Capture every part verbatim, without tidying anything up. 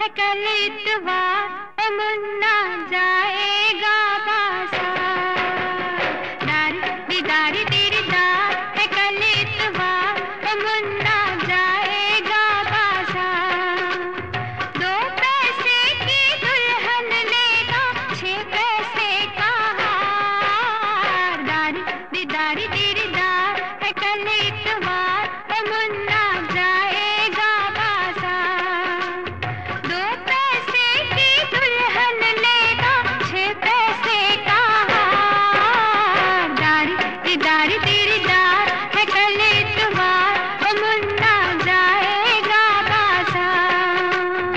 है कल इतवार ए मुन्ना जाएगा बाजार। दारी दीदारी तेरी दार है कल इतवार ए मुन्ना जाएगा बाजार। दो पैसे की दुल्हन लेगा छह पैसे का हार। दारी दीदारी तेरी दार है कल इतवार ए मुन्ना जाएगा बाजार। दो पैसे की दुल्हन लेगा छह पैसे का हार। दारी दीदारी तेरी दार है कल इतवार ए मुन्ना जाएगा बाजार।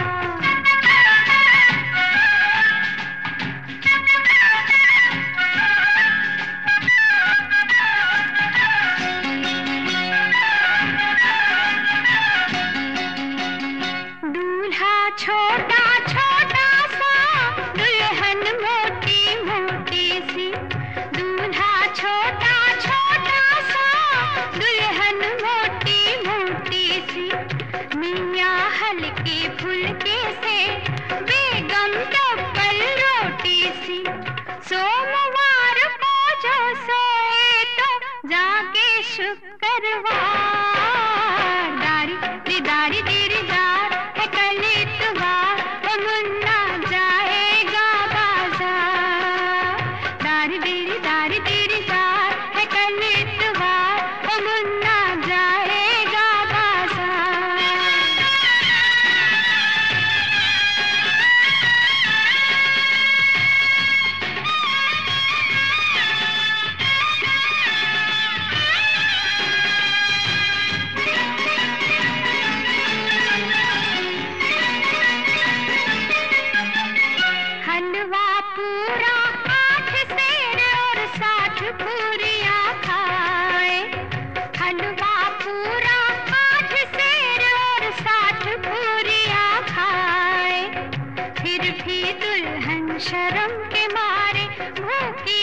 दूल्हा छोटा छोटा सा दुल्हन मोटी मोटी सी। दूल्हा छोटा छोटा सा दुल्हन मोटी मोटी सी। मियाँ हल्के फुल्के से बेगम डबल रोटी सी। सोमवार को जो सोए तो जाके शुक्रवार। दारी दीदारी तेरी दार है कल इतवार ए मुन्ना जाएगा बाजार। दारी तेरी दारी तेरी दार है कल इतवार ए मुन्ना जाएगा बाजार। हलवा पूरा आठ सेर और साठ पूरियाँ खाए। हलवा पूरा आठ सेर और साठ पूरियाँ खाए। फिर भी दुल्हन शर्म के मारे भूखी